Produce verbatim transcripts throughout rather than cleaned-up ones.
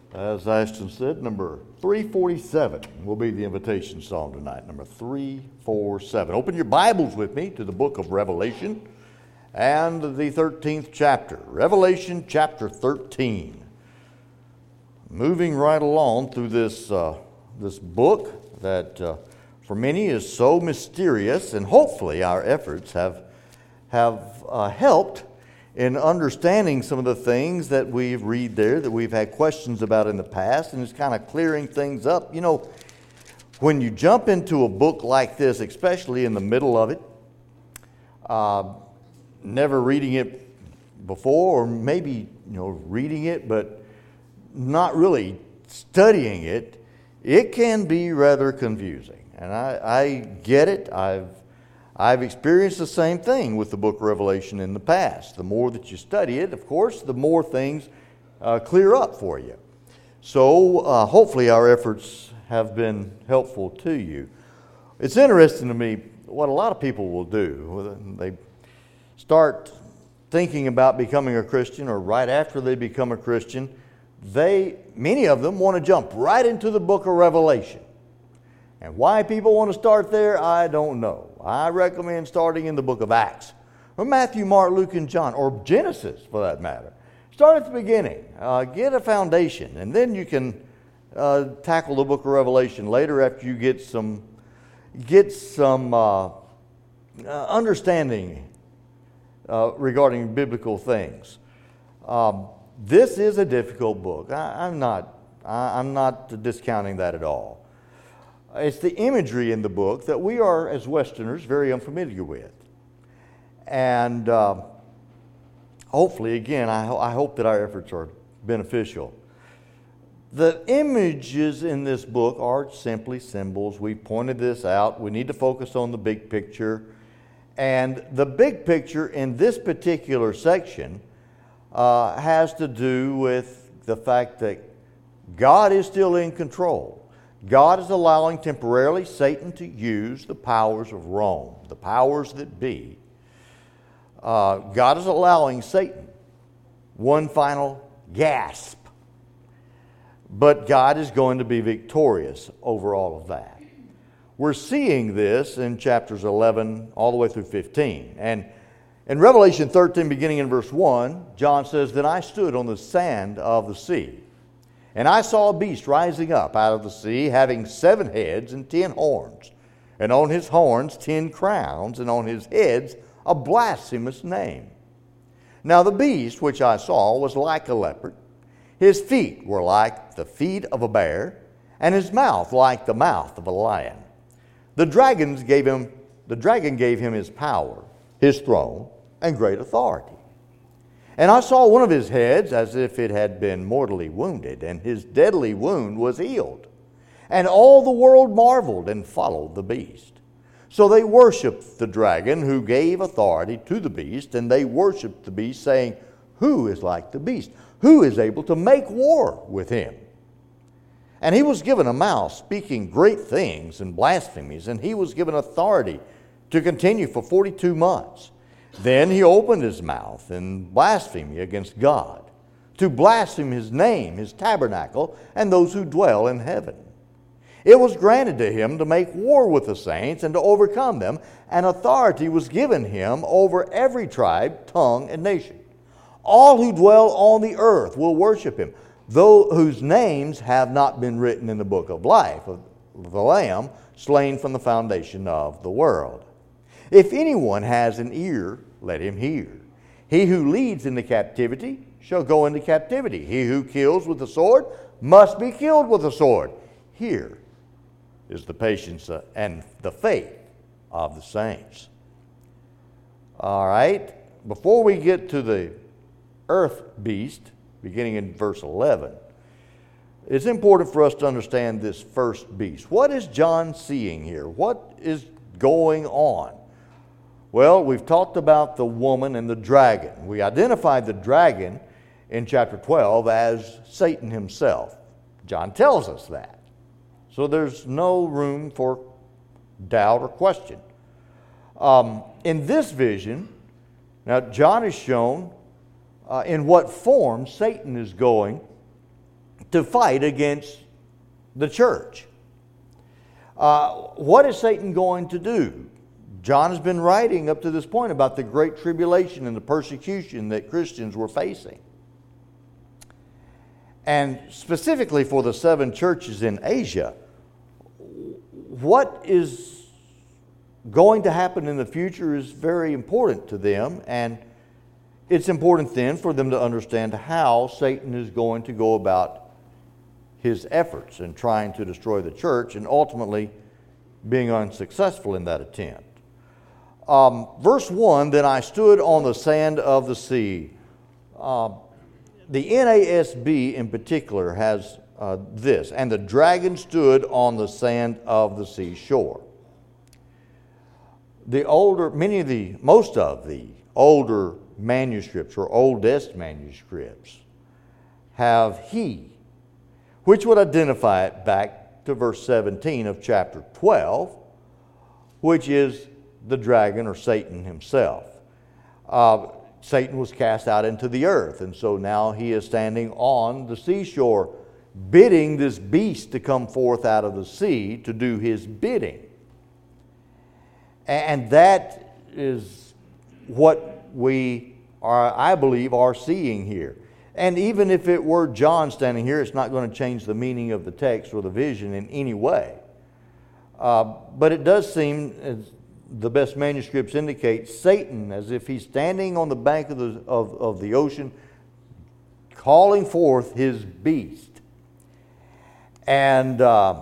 As Ashton said, number three forty-seven will be the invitation song tonight. Number three forty-seven. Open your Bibles with me to the book of Revelation and the thirteenth chapter. Revelation chapter thirteen. Moving right along through this, uh, this book that uh, for many is so mysterious, and hopefully our efforts have, have uh, helped in understanding some of the things that we read there that we've had questions about in the past, and it's kind of clearing things up. You know, when you jump into a book like this, especially in the middle of it, uh, never reading it before, or maybe, you know, reading it, but not really studying it, it can be rather confusing. And I, I get it. I've I've experienced the same thing with the book of Revelation in the past. The more that you study it, of course, the more things uh, clear up for you. So uh, hopefully our efforts have been helpful to you. It's interesting to me what a lot of people will do. They start thinking about becoming a Christian, or right after they become a Christian, they, many of them want to jump right into the book of Revelation. And why people want to start there, I don't know. I recommend starting in the book of Acts, or Matthew, Mark, Luke, and John, or Genesis for that matter. Start at the beginning. Uh, get a foundation, and then you can uh, tackle the book of Revelation later after you get some, get some uh, uh, understanding uh, regarding biblical things. Um, this is a difficult book. I, I'm not, I, I'm not discounting that at all. It's the imagery in the book that we are, as Westerners, very unfamiliar with. And uh, hopefully, again, I, ho- I hope that our efforts are beneficial. The images in this book are simply symbols. We pointed this out. We need to focus on the big picture. And the big picture in this particular section uh, has to do with the fact that God is still in control. God is allowing temporarily Satan to use the powers of Rome, the powers that be. Uh, God is allowing Satan one final gasp. But God is going to be victorious over all of that. We're seeing this in chapters eleven all the way through fifteen. And in Revelation thirteen, beginning in verse one, John says, "Then I stood on the sand of the sea. And I saw a beast rising up out of the sea, having seven heads and ten horns, and on his horns ten crowns, and on his heads a blasphemous name. Now the beast which I saw was like a leopard. His feet were like the feet of a bear, and his mouth like the mouth of a lion. The dragons gave him, the dragon gave him his power, his throne, and great authority. And I saw one of his heads as if it had been mortally wounded, and his deadly wound was healed. And all the world marveled and followed the beast. So they worshiped the dragon who gave authority to the beast, and they worshiped the beast, saying, 'Who is like the beast? Who is able to make war with him?' And he was given a mouth speaking great things and blasphemies, and he was given authority to continue for forty-two months. Then he opened his mouth in blasphemy against God, to blaspheme his name, his tabernacle, and those who dwell in heaven. It was granted to him to make war with the saints and to overcome them, and authority was given him over every tribe, tongue, and nation. All who dwell on the earth will worship him, though whose names have not been written in the book of life of the Lamb, slain from the foundation of the world. If anyone has an ear, let him hear. He who leads into captivity shall go into captivity. He who kills with the sword must be killed with the sword. Here is the patience and the faith of the saints." All right, before we get to the earth beast, beginning in verse eleven, it's important for us to understand this first beast. What is John seeing here? What is going on? Well, we've talked about the woman and the dragon. We identified the dragon in chapter twelve as Satan himself. John tells us that. So there's no room for doubt or question. Um, in this vision, now John is shown uh, in what form Satan is going to fight against the church. Uh, what is Satan going to do? John has been writing up to this point about the great tribulation and the persecution that Christians were facing. And specifically for the seven churches in Asia, what is going to happen in the future is very important to them, and it's important then for them to understand how Satan is going to go about his efforts in trying to destroy the church and ultimately being unsuccessful in that attempt. Um, verse one, then I stood on the sand of the sea. Uh, the N A S B in particular has uh, this, and the dragon stood on the sand of the seashore. The older, many of the, most of the older manuscripts or oldest manuscripts have he, which would identify it back to verse seventeen of chapter twelve, which is the dragon or Satan himself. Uh, Satan was cast out into the earth, and so now he is standing on the seashore, bidding this beast to come forth out of the sea to do his bidding. And that is what we are, I believe, are seeing here. And even if it were John standing here, it's not going to change the meaning of the text or the vision in any way. Uh, but it does seem, as the best manuscripts indicate, Satan, as if he's standing on the bank of the, of, of the ocean, calling forth his beast. And uh,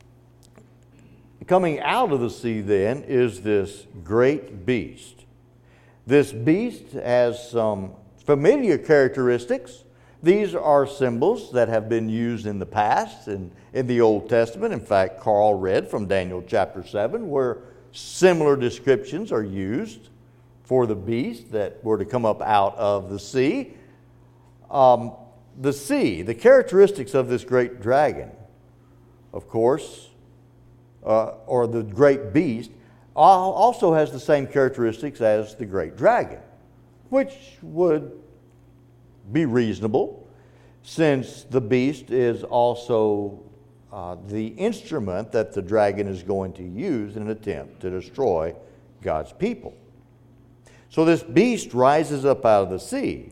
coming out of the sea then is this great beast. This beast has some familiar characteristics. These are symbols that have been used in the past in, in the Old Testament. In fact, Carl read from Daniel chapter seven where similar descriptions are used for the beast that were to come up out of the sea. Um, the sea, the characteristics of this great dragon, of course, uh, or the great beast, also has the same characteristics as the great dragon, which would be reasonable since the beast is also uh, the instrument that the dragon is going to use in an attempt to destroy God's people. So this beast rises up out of the sea.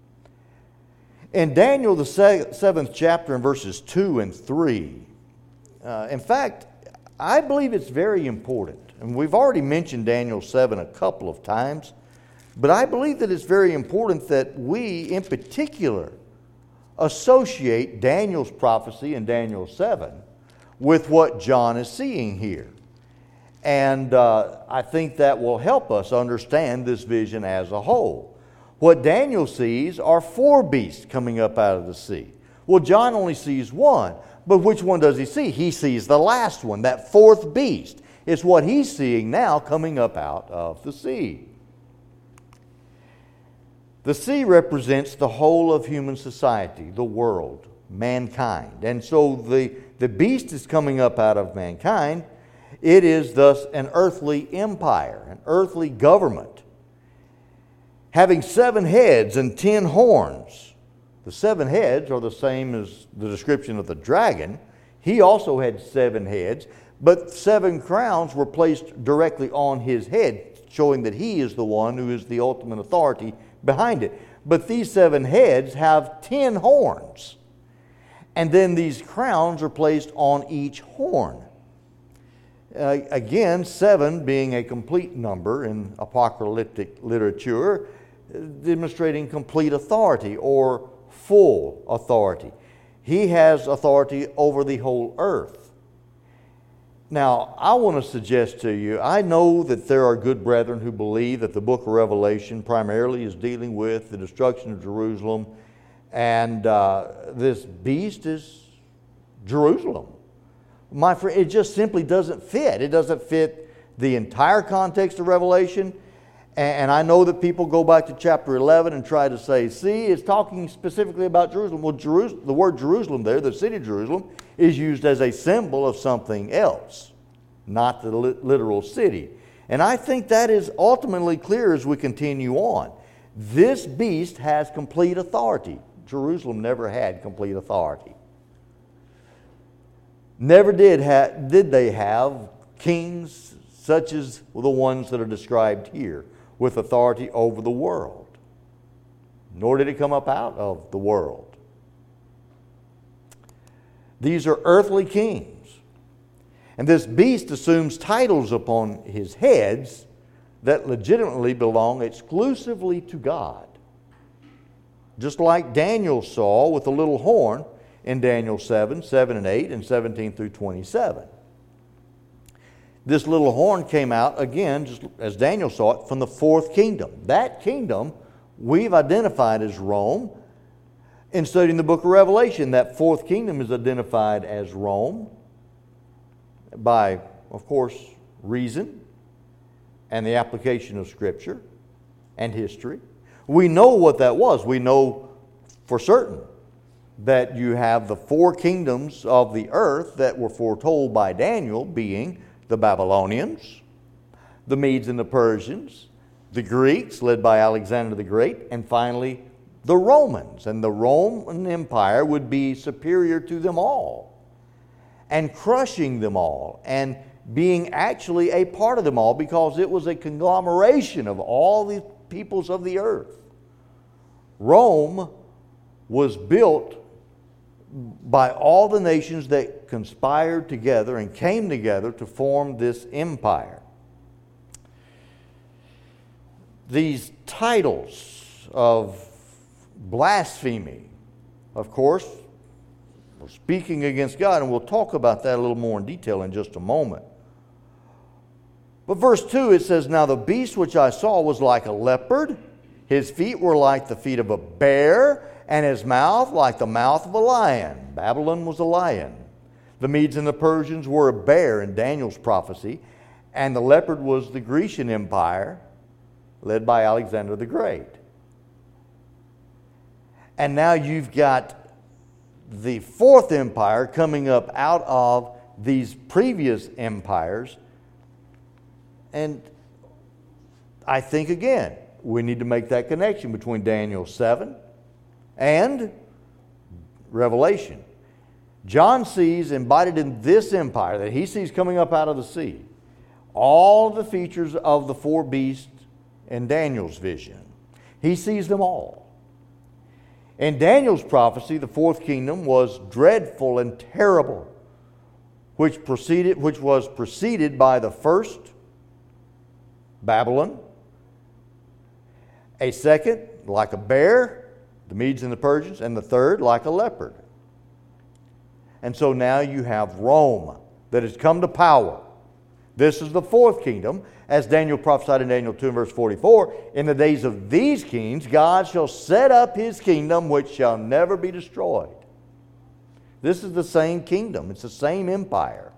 In Daniel, the seventh chapter, in verses two and three, uh, in fact, I believe it's very important. And we've already mentioned Daniel seven a couple of times, but I believe that it's very important that we, in particular, associate Daniel's prophecy in Daniel seven with what John is seeing here. And uh, I think that will help us understand this vision as a whole. What Daniel sees are four beasts coming up out of the sea. Well, John only sees one, but which one does he see? He sees the last one, that fourth beast. It's what he's seeing now coming up out of the sea. The sea represents the whole of human society, the world, mankind. And so the, the beast is coming up out of mankind. It is thus an earthly empire, an earthly government, having seven heads and ten horns. The seven heads are the same as the description of the dragon. He also had seven heads, but seven crowns were placed directly on his head, showing that he is the one who is the ultimate authority behind it. But these seven heads have ten horns. And then these crowns are placed on each horn. Uh, again, seven being a complete number in apocalyptic literature, demonstrating complete authority or full authority. He has authority over the whole earth. Now, I want to suggest to you, I know that there are good brethren who believe that the book of Revelation primarily is dealing with the destruction of Jerusalem, and uh, this beast is Jerusalem. My friend, it just simply doesn't fit. It doesn't fit the entire context of Revelation. And I know that people go back to chapter eleven and try to say, see, it's talking specifically about Jerusalem. Well, Jerusalem, the word Jerusalem there, the city of Jerusalem, is used as a symbol of something else, not the literal city. And I think that is ultimately clear as we continue on. This beast has complete authority. Jerusalem never had complete authority. Never did, ha- did they have kings such as the ones that are described here with authority over the world. Nor did it come up out of the world. These are earthly kings. And this beast assumes titles upon his heads that legitimately belong exclusively to God. Just like Daniel saw with the little horn in Daniel seven, seven and eight, and seventeen through twenty-seven. This little horn came out, again, just as Daniel saw it, from the fourth kingdom. That kingdom we've identified as Rome. In studying the book of Revelation, that fourth kingdom is identified as Rome by, of course, reason and the application of Scripture and history. We know what that was. We know for certain that you have the four kingdoms of the earth that were foretold by Daniel, being the Babylonians, the Medes and the Persians, the Greeks led by Alexander the Great, and finally the Romans. And the Roman Empire would be superior to them all and crushing them all and being actually a part of them all, because it was a conglomeration of all the peoples of the earth. Rome was built by all the nations that conspired together and came together to form this empire. These titles of blasphemy, of course, were speaking against God, and we'll talk about that a little more in detail in just a moment. But verse two, it says, "Now the beast which I saw was like a leopard, his feet were like the feet of a bear, and his mouth like the mouth of a lion." Babylon was a lion. The Medes and the Persians were a bear in Daniel's prophecy, and the leopard was the Grecian Empire, led by Alexander the Great. And now you've got the fourth empire coming up out of these previous empires. And I think, again, we need to make that connection between Daniel seven and Revelation. John sees embodied in this empire that he sees coming up out of the sea all the features of the four beasts in Daniel's vision. He sees them all. In Daniel's prophecy, the fourth kingdom was dreadful and terrible, which proceeded, which was preceded by the first, Babylon, a second, like a bear, the Medes and the Persians, and the third, like a leopard. And so now you have Rome that has come to power. This is the fourth kingdom, as Daniel prophesied in Daniel two and verse forty-four. "In the days of these kings, God shall set up his kingdom, which shall never be destroyed." This is the same kingdom. It's the same empire.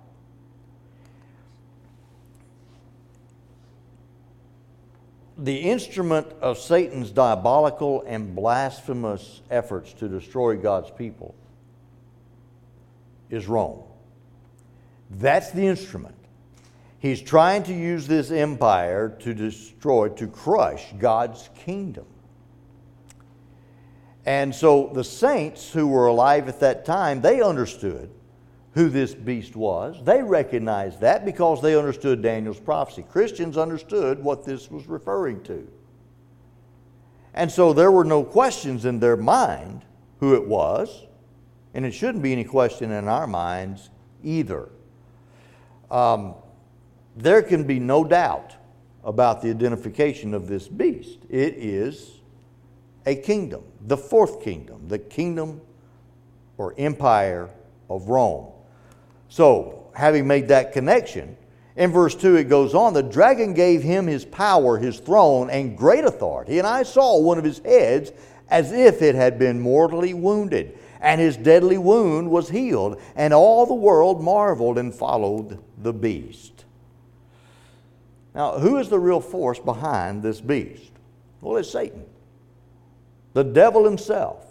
The instrument of Satan's diabolical and blasphemous efforts to destroy God's people is Rome. That's the instrument. He's trying to use this empire to destroy, to crush God's kingdom. And so the saints who were alive at that time, they understood who this beast was. They recognized that because they understood Daniel's prophecy. Christians understood what this was referring to. And so there were no questions in their mind who it was, and it shouldn't be any question in our minds either. Um, there can be no doubt about the identification of this beast. It is a kingdom, the fourth kingdom, the kingdom or empire of Rome. So, having made that connection, in verse two it goes on, "The dragon gave him his power, his throne, and great authority. And I saw one of his heads as if it had been mortally wounded. And his deadly wound was healed. And all the world marveled and followed the beast." Now, who is the real force behind this beast? Well, it's Satan, the devil himself.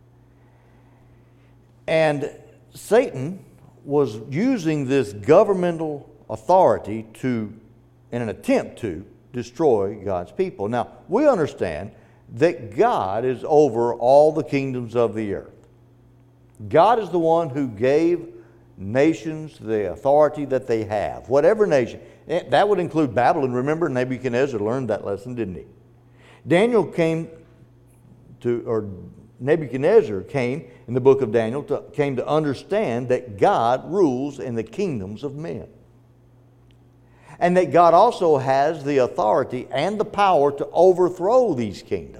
And Satan was using this governmental authority to, in an attempt to, destroy God's people. Now, we understand that God is over all the kingdoms of the earth. God is the one who gave nations the authority that they have. Whatever nation. That would include Babylon. Remember, Nebuchadnezzar learned that lesson, didn't he? Daniel came to, or Nebuchadnezzar came in the book of Daniel, to, came to understand that God rules in the kingdoms of men. And that God also has the authority and the power to overthrow these kingdoms.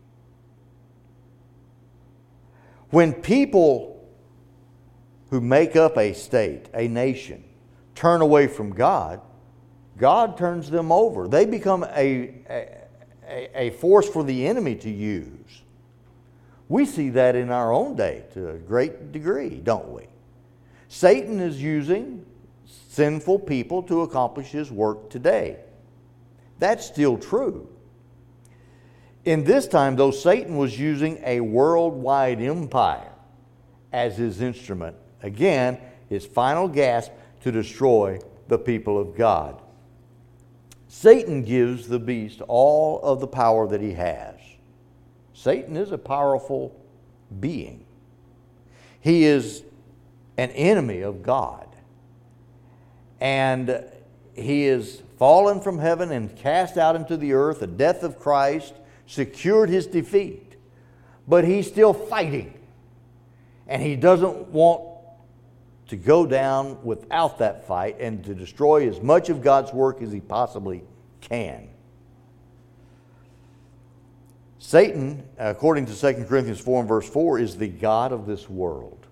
When people who make up a state, a nation, turn away from God, God turns them over. They become a, a, a force for the enemy to use. We see that in our own day to a great degree, don't we? Satan is using sinful people to accomplish his work today. That's still true. In this time, though, Satan was using a worldwide empire as his instrument. Again, his final gasp to destroy the people of God. Satan gives the beast all of the power that he has. Satan is a powerful being. He is an enemy of God. And he is fallen from heaven and cast out into the earth. The death of Christ secured his defeat. But he's still fighting. And he doesn't want to go down without that fight and to destroy as much of God's work as he possibly can. Satan, according to Second Corinthians four and verse four, is the god of this world.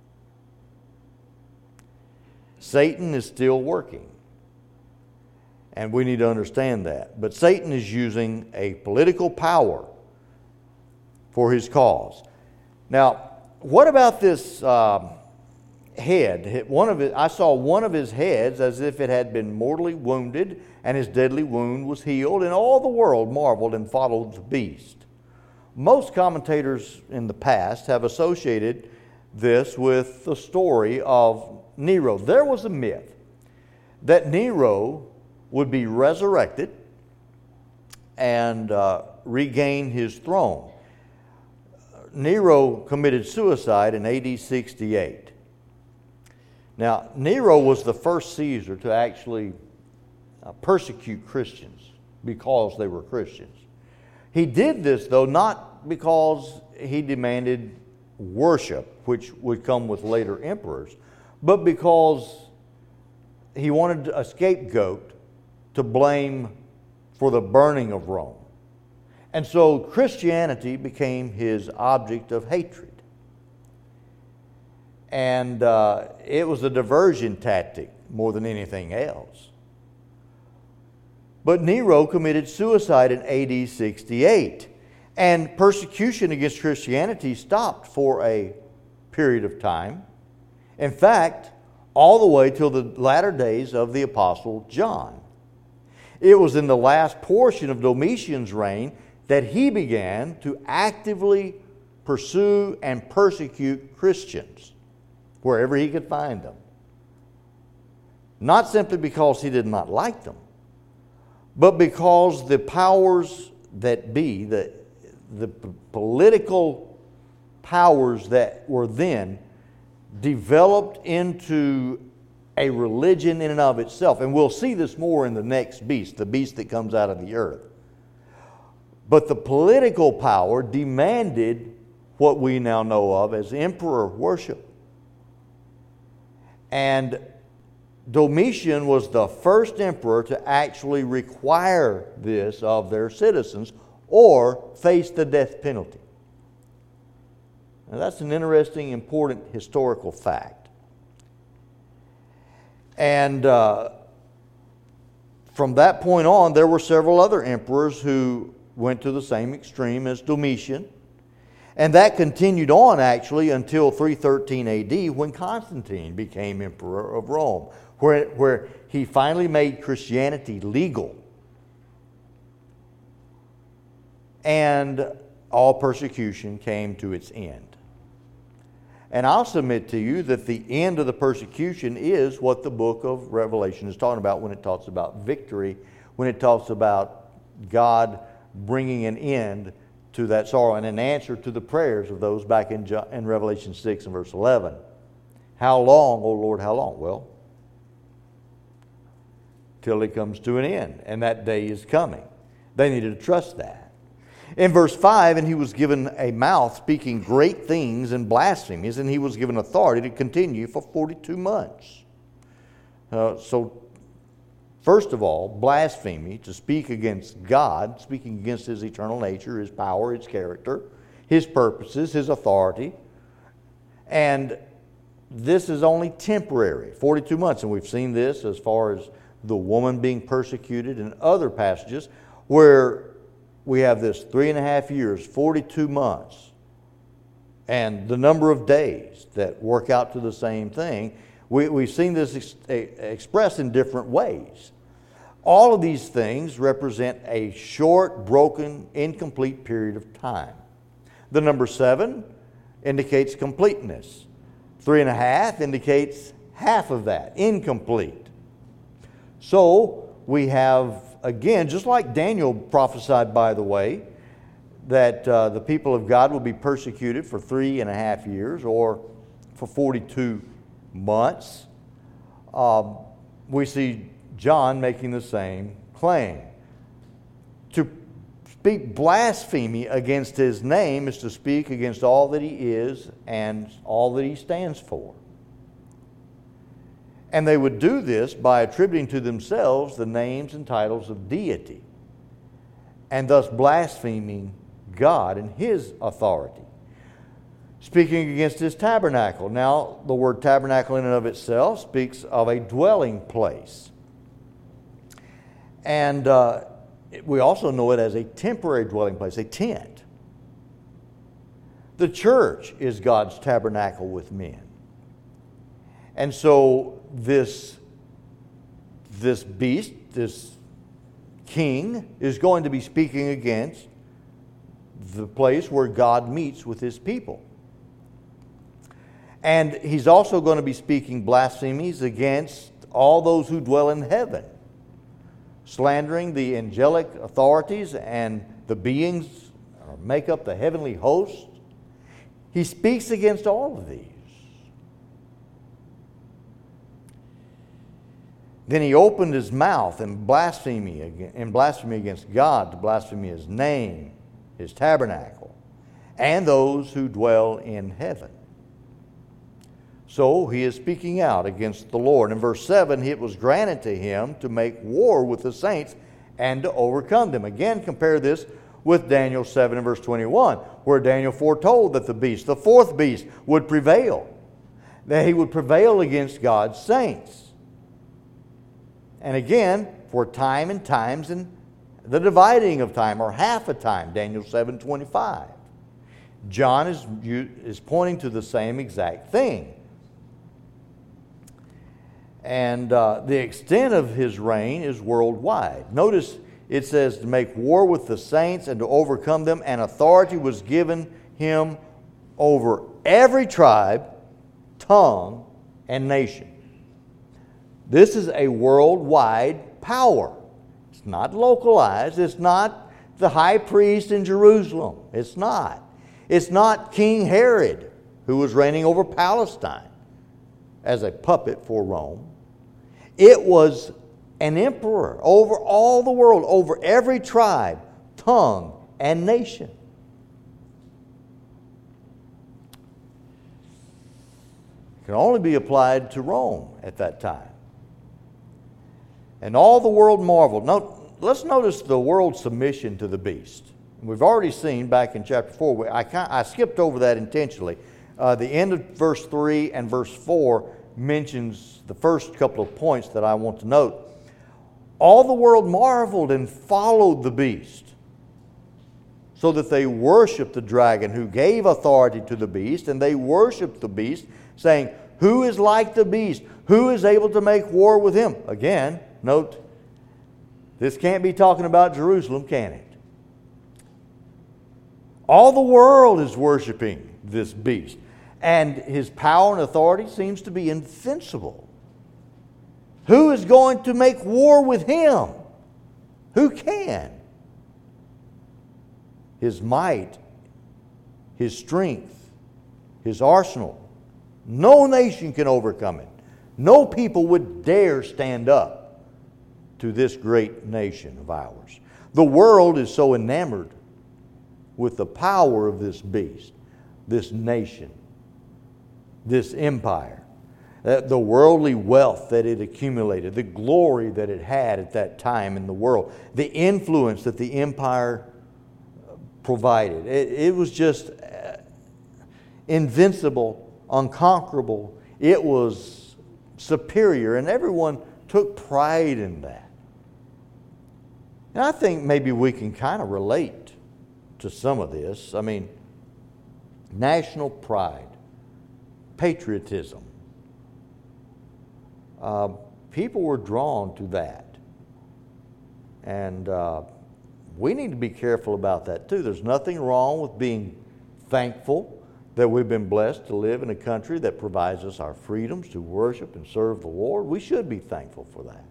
Satan is still working. And we need to understand that. But Satan is using a political power for his cause. Now, what about this uh, head? One of it, I saw one of his heads as if it had been mortally wounded, and his deadly wound was healed, and all the world marveled and followed the beast. Most commentators in the past have associated this with the story of Nero. There was a myth that Nero would be resurrected and uh, regain his throne. Nero committed suicide in A D sixty-eight. Now, Nero was the first Caesar to actually uh, persecute Christians because they were Christians. He did this, though, not because he demanded worship, which would come with later emperors, but because he wanted a scapegoat to blame for the burning of Rome. And so Christianity became his object of hatred. And uh, it was a diversion tactic more than anything else. But Nero committed suicide in A D sixty-eight. And persecution against Christianity stopped for a period of time. In fact, all the way till the latter days of the Apostle John. It was in the last portion of Domitian's reign that he began to actively pursue and persecute Christians wherever he could find them. Not simply because he did not like them, but because the powers that be, the, the political powers that were then, developed into a religion in and of itself. And we'll see this more in the next beast, the beast that comes out of the earth. But the political power demanded what we now know of as emperor worship. And Domitian was the first emperor to actually require this of their citizens or face the death penalty. Now that's an interesting, important historical fact. And uh, from that point on, there were several other emperors who went to the same extreme as Domitian. And that continued on actually until three thirteen A D when Constantine became emperor of Rome, where, where he finally made Christianity legal. And all persecution came to its end. And I'll submit to you that the end of the persecution is what the book of Revelation is talking about when it talks about victory, when it talks about God bringing an end to that sorrow and an answer to the prayers of those back in, in Revelation six and verse eleven. How long, O Lord, how long? Well, till it comes to an end, and that day is coming. They needed to trust that. In verse five, and he was given a mouth speaking great things and blasphemies, and he was given authority to continue for forty-two months. Uh, so, first of all, blasphemy, to speak against God, speaking against His eternal nature, His power, His character, His purposes, His authority. And this is only temporary, forty-two months. And we've seen this as far as the woman being persecuted in other passages where we have this three and a half years, forty-two months, and the number of days that work out to the same thing. We, we've seen this ex- expressed in different ways. All of these things represent a short, broken, incomplete period of time. The number seven indicates completeness. Three and a half indicates half of that, incomplete. So we have, again, just like Daniel prophesied, by the way, that uh, the people of God will be persecuted for three and a half years or for forty-two months. Um, we see John making the same claim. To speak blasphemy against His name is to speak against all that He is and all that He stands for. And they would do this by attributing to themselves the names and titles of deity, and thus blaspheming God and His authority. Speaking against His tabernacle. Now, the word tabernacle in and of itself speaks of a dwelling place. And uh, we also know it as a temporary dwelling place, a tent. The church is God's tabernacle with men. And so this, this beast, this king, is going to be speaking against the place where God meets with His people. And he's also going to be speaking blasphemies against all those who dwell in heaven, slandering the angelic authorities and the beings or make up the heavenly host. He speaks against all of these. Then he opened his mouth in blasphemy, in blasphemy against God, to blaspheme His name, His tabernacle, and those who dwell in heaven. So he is speaking out against the Lord. In verse seven, it was granted to him to make war with the saints and to overcome them. Again, compare this with Daniel seven and verse twenty-one, where Daniel foretold that the beast, the fourth beast, would prevail, that he would prevail against God's saints. And again, for time and times and the dividing of time, or half a time, Daniel seven twenty-five. John is, is pointing to the same exact thing. And uh, the extent of his reign is worldwide. Notice it says to make war with the saints and to overcome them, and authority was given him over every tribe, tongue, and nation. This is a worldwide power. It's not localized. It's not the high priest in Jerusalem. It's not. It's not King Herod, who was reigning over Palestine as a puppet for Rome. It was an emperor over all the world, over every tribe, tongue, and nation. It can only be applied to Rome at that time. And all the world marveled. Note, let's notice the world's submission to the beast. We've already seen back in chapter four, I, I skipped over that intentionally. Uh, the end of verse three and verse four mentions the first couple of points that I want to note. All the world marveled and followed the beast, so that they worshiped the dragon who gave authority to the beast, and they worshiped the beast, saying, "Who is like the beast? Who is able to make war with him?" Again, note, this can't be talking about Jerusalem, can it? All the world is worshiping this beast, and his power and authority seems to be invincible. Who is going to make war with him? Who can? His might, his strength, his arsenal No nation can overcome it. No people would dare stand up to this great nation of ours. The world is so enamored with the power of this beast, this nation, this empire, that the worldly wealth that it accumulated, the glory that it had at that time in the world, the influence that the empire provided. It, it was just invincible, unconquerable. It was superior, and everyone took pride in that. And I think maybe we can kind of relate to some of this. I mean, national pride, patriotism. Uh, people were drawn to that. And uh, we need to be careful about that too. There's nothing wrong with being thankful that we've been blessed to live in a country that provides us our freedoms to worship and serve the Lord. We should be thankful for that.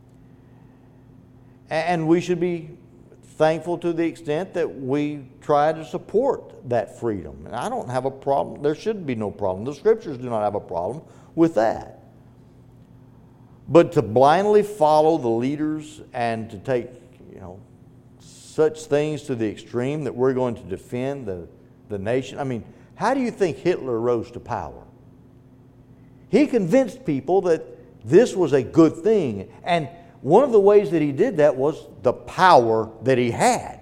And we should be thankful to the extent that we try to support that freedom. And I don't have a problem. There should be no problem. The Scriptures do not have a problem with that. But to blindly follow the leaders and to take, you know, such things to the extreme that we're going to defend the, the nation. I mean, how do you think Hitler rose to power? He convinced people that this was a good thing. And one of the ways that he did that was the power that he had.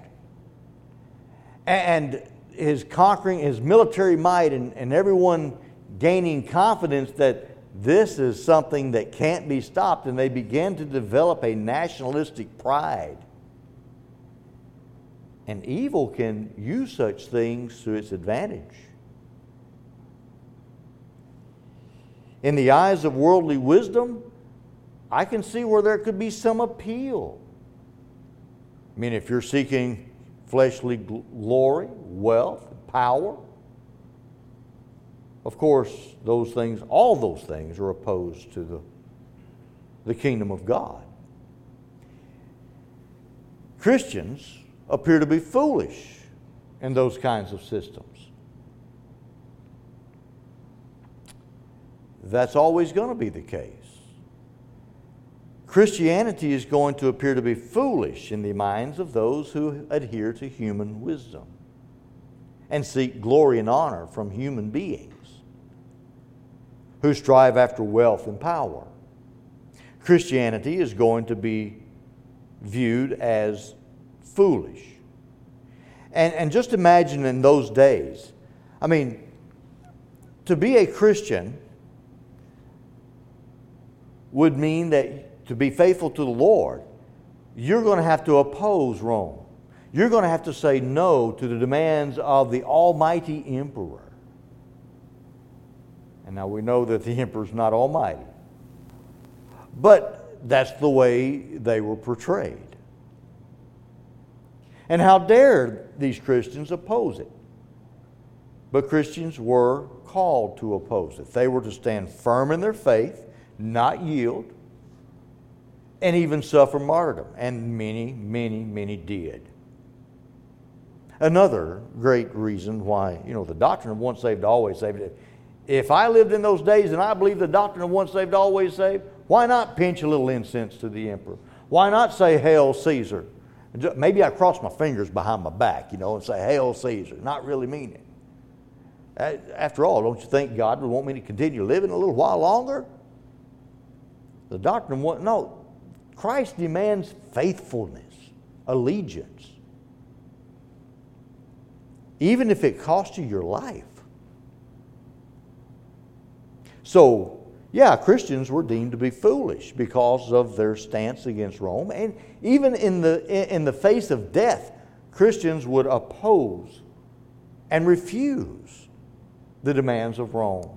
And his conquering, his military might, and, and everyone gaining confidence that this is something that can't be stopped, and they began to develop a nationalistic pride. And evil can use such things to its advantage. In the eyes of worldly wisdom, I can see where there could be some appeal. I mean, if you're seeking fleshly glory, wealth, power, of course, those things, all those things are opposed to the, the kingdom of God. Christians appear to be foolish in those kinds of systems. That's always going to be the case. Christianity is going to appear to be foolish in the minds of those who adhere to human wisdom and seek glory and honor from human beings who strive after wealth and power. Christianity is going to be viewed as foolish. And, and just imagine in those days, I mean, to be a Christian would mean that to be faithful to the Lord, you're going to have to oppose Rome. You're going to have to say no to the demands of the almighty emperor. And now we know that the emperor's not almighty. But that's the way they were portrayed. And how dare these Christians oppose it? But Christians were called to oppose it. They were to stand firm in their faith, not yield, and even suffer martyrdom. And many, many, many did. Another great reason why, you know, the doctrine of once saved, always saved. If I lived in those days and I believed the doctrine of once saved, always saved, why not pinch a little incense to the emperor? Why not say, Hail Caesar? Maybe I cross my fingers behind my back, you know, and say, Hail Caesar, not really mean it. After all, don't you think God would want me to continue living a little while longer? The doctrine of one, no, Christ demands faithfulness, allegiance. Even if it costs you your life. So, yeah, Christians were deemed to be foolish because of their stance against Rome. And even in the, in the face of death, Christians would oppose and refuse the demands of Rome.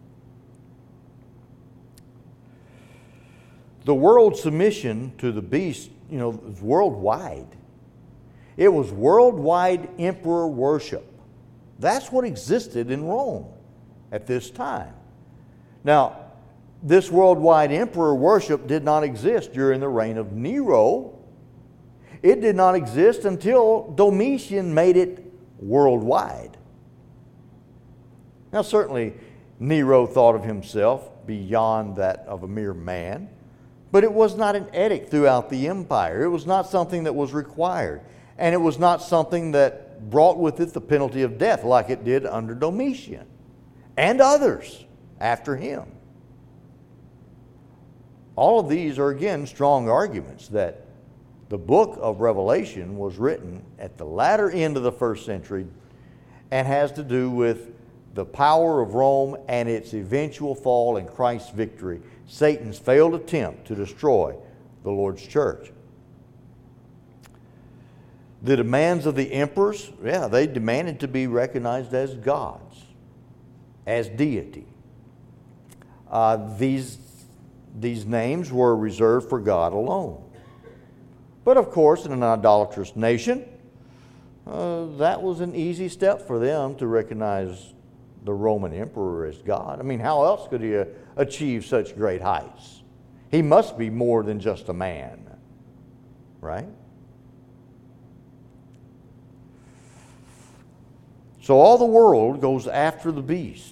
The world's submission to the beast, you know, was worldwide. It was worldwide emperor worship. That's what existed in Rome at this time. Now, this worldwide emperor worship did not exist during the reign of Nero. It did not exist until Domitian made it worldwide. Now, certainly, Nero thought of himself beyond that of a mere man, but it was not an edict throughout the empire. It was not something that was required, and it was not something that brought with it the penalty of death like it did under Domitian and others after him. All of these are, again, strong arguments that the book of Revelation was written at the latter end of the first century and has to do with the power of Rome and its eventual fall and Christ's victory, Satan's failed attempt to destroy the Lord's church. The demands of the emperors, yeah, they demanded to be recognized as gods, as deity. Uh, these, these names were reserved for God alone. But of course, in an idolatrous nation, uh, that was an easy step for them to recognize the Roman emperor as God. I mean, how else could he uh, achieve such great heights? He must be more than just a man, right? So all the world goes after the beast.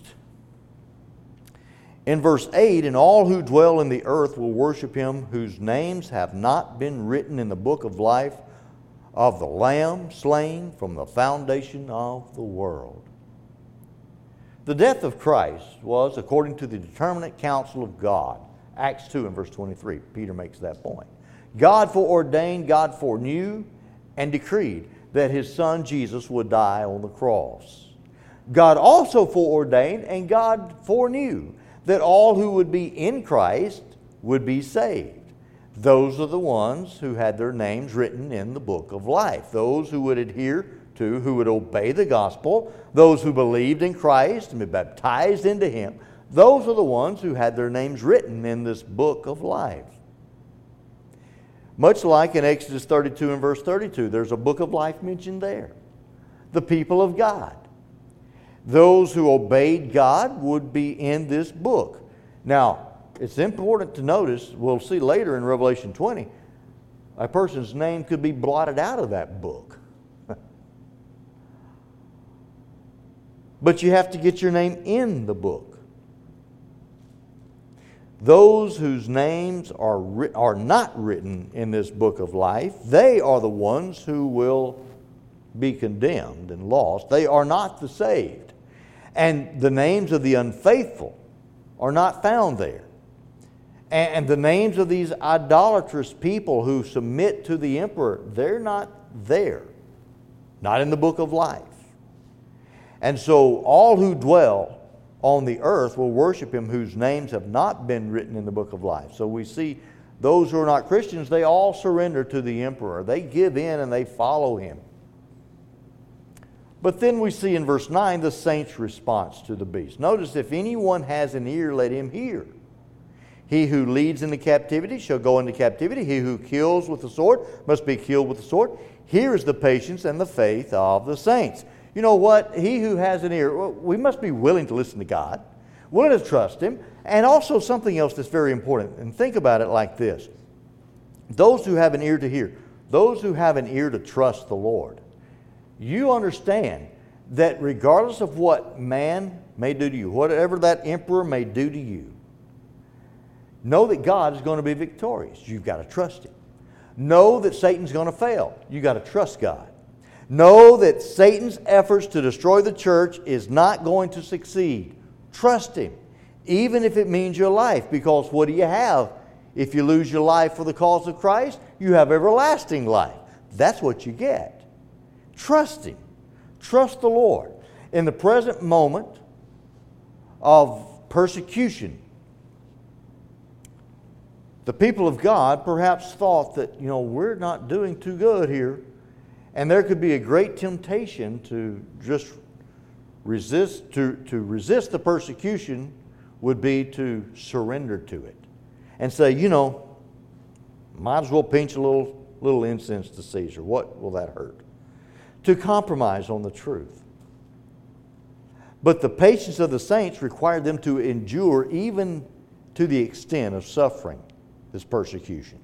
In verse eight, and all who dwell in the earth will worship him whose names have not been written in the book of life of the Lamb slain from the foundation of the world. The death of Christ was according to the determinate counsel of God. Acts two and verse twenty-three, Peter makes that point. God foreordained, God foreknew, and decreed that his Son Jesus would die on the cross. God also foreordained and God foreknew that all who would be in Christ would be saved. Those are the ones who had their names written in the book of life. Those who would adhere to, who would obey the gospel, those who believed in Christ and be baptized into him. Those are the ones who had their names written in this book of life. Much like in Exodus thirty-two and verse thirty-two, there's a book of life mentioned there. The people of God. Those who obeyed God would be in this book. Now, it's important to notice, we'll see later in Revelation twenty, a person's name could be blotted out of that book. But you have to get your name in the book. Those whose names are, ri- are not written in this book of life, they are the ones who will be condemned and lost. They are not the saved. And the names of the unfaithful are not found there. And the names of these idolatrous people who submit to the emperor, they're not there. Not in the book of life. And so all who dwell on the earth will worship him whose names have not been written in the book of life. So we see those who are not Christians, they all surrender to the emperor. They give in and they follow him. But then we see in verse nine the saints' response to the beast. Notice, if anyone has an ear, let him hear. He who leads into captivity shall go into captivity. He who kills with the sword must be killed with the sword. Here is the patience and the faith of the saints. You know what? He who has an ear, well, we must be willing to listen to God, willing to trust him, and also something else that's very important. And think about it like this. Those who have an ear to hear, those who have an ear to trust the Lord, you understand that regardless of what man may do to you, whatever that emperor may do to you, know that God is going to be victorious. You've got to trust him. Know that Satan's going to fail. You've got to trust God. Know that Satan's efforts to destroy the church is not going to succeed. Trust him, even if it means your life, because what do you have if you lose your life for the cause of Christ? You have everlasting life. That's what you get. Trust him. Trust the Lord. In the present moment of persecution, the people of God perhaps thought that, you know, we're not doing too good here. And there could be a great temptation to just resist, to, to resist the persecution would be to surrender to it. And say, you know, might as well pinch a little, little incense to Caesar. What will that hurt? To compromise on the truth. But the patience of the saints required them to endure even to the extent of suffering this persecution.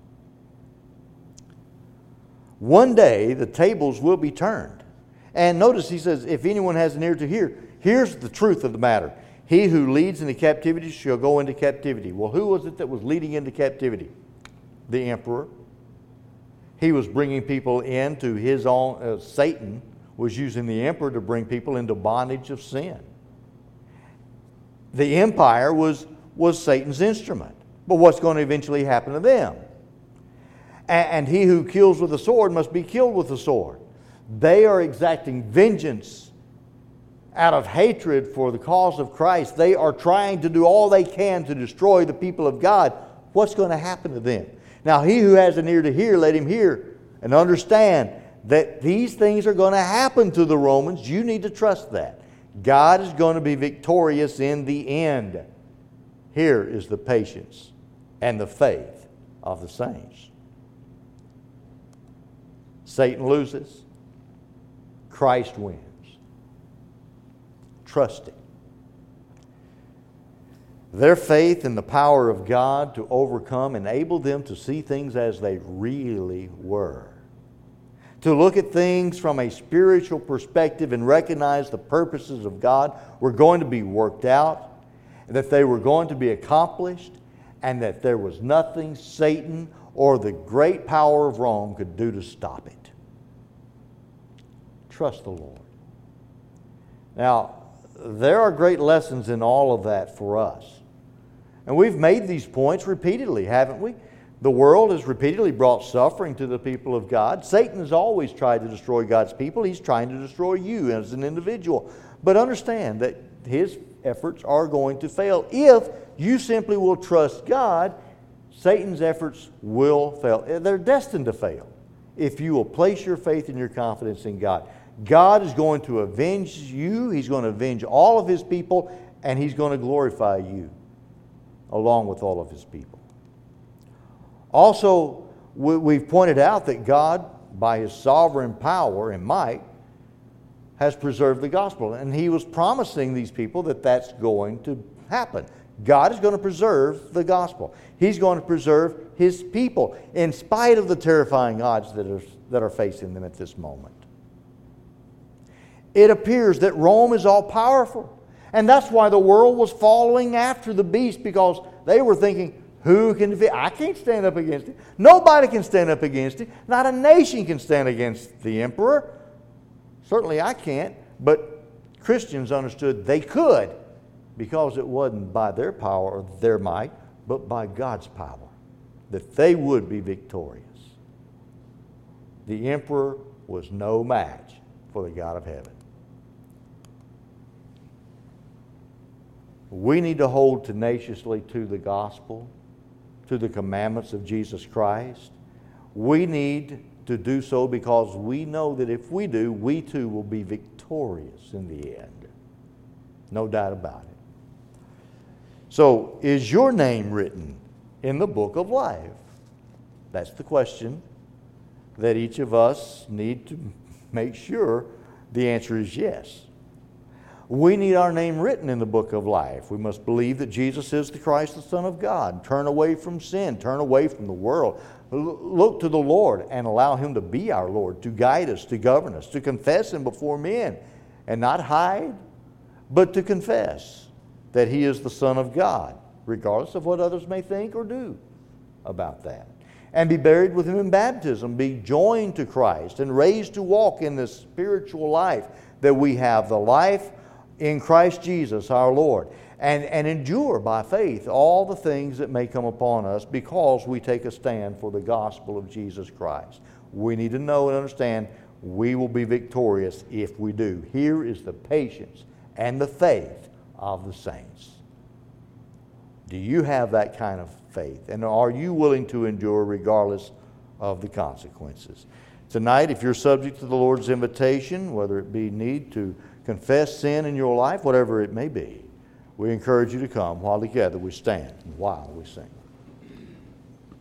One day the tables will be turned. And notice he says, if anyone has an ear to hear, here's the truth of the matter. He who leads into captivity shall go into captivity. Well, who was it that was leading into captivity? The emperor. He was bringing people into his own, uh, Satan was using the emperor to bring people into bondage of sin. The empire was, was Satan's instrument. But what's going to eventually happen to them? And, and he who kills with the sword must be killed with the sword. They are exacting vengeance out of hatred for the cause of Christ. They are trying to do all they can to destroy the people of God. What's going to happen to them? Now, he who has an ear to hear, let him hear and understand that these things are going to happen to the Romans. You need to trust that. God is going to be victorious in the end. Here is the patience and the faith of the saints. Satan loses. Christ wins. Trust Him. Their faith in the power of God to overcome enabled them to see things as they really were. To look at things from a spiritual perspective and recognize the purposes of God were going to be worked out, that they were going to be accomplished, and that there was nothing Satan or the great power of Rome could do to stop it. Trust the Lord. Now, there are great lessons in all of that for us. And we've made these points repeatedly, haven't we? The world has repeatedly brought suffering to the people of God. Satan has always tried to destroy God's people. He's trying to destroy you as an individual. But understand that his efforts are going to fail. If you simply will trust God, Satan's efforts will fail. They're destined to fail if you will place your faith and your confidence in God. God is going to avenge you. He's going to avenge all of His people, and He's going to glorify you along with all of His people. Also, we've pointed out that God, by His sovereign power and might, has preserved the gospel. And He was promising these people that that's going to happen. God is going to preserve the gospel. He's going to preserve His people in spite of the terrifying odds that are, that are facing them at this moment. It appears that Rome is all powerful. And that's why the world was following after the beast, because they were thinking, who can defeat? I can't stand up against it. Nobody can stand up against it. Not a nation can stand against the emperor. Certainly I can't. But Christians understood they could, because it wasn't by their power or their might, but by God's power, that they would be victorious. The emperor was no match for the God of heaven. We need to hold tenaciously to the gospel, to the commandments of Jesus Christ. We need to do so because we know that if we do, we too will be victorious in the end. No doubt about it. So, is your name written in the book of life? That's the question that each of us need to make sure the answer is yes. We need our name written in the book of life. We must believe that Jesus is the Christ, the Son of God. Turn away from sin. Turn away from the world. Look to the Lord and allow Him to be our Lord, to guide us, to govern us, to confess Him before men and not hide, but to confess that He is the Son of God, regardless of what others may think or do about that. And be buried with Him in baptism, be joined to Christ and raised to walk in this spiritual life that we have, the life in Christ Jesus our Lord, and, and endure by faith all the things that may come upon us because we take a stand for the gospel of Jesus Christ. We need to know and understand we will be victorious if we do. Here is the patience and the faith of the saints. Do you have that kind of faith? And are you willing to endure regardless of the consequences? Tonight, if you're subject to the Lord's invitation, whether it be need to confess sin in your life, whatever it may be, we encourage you to come while together we stand and while we sing.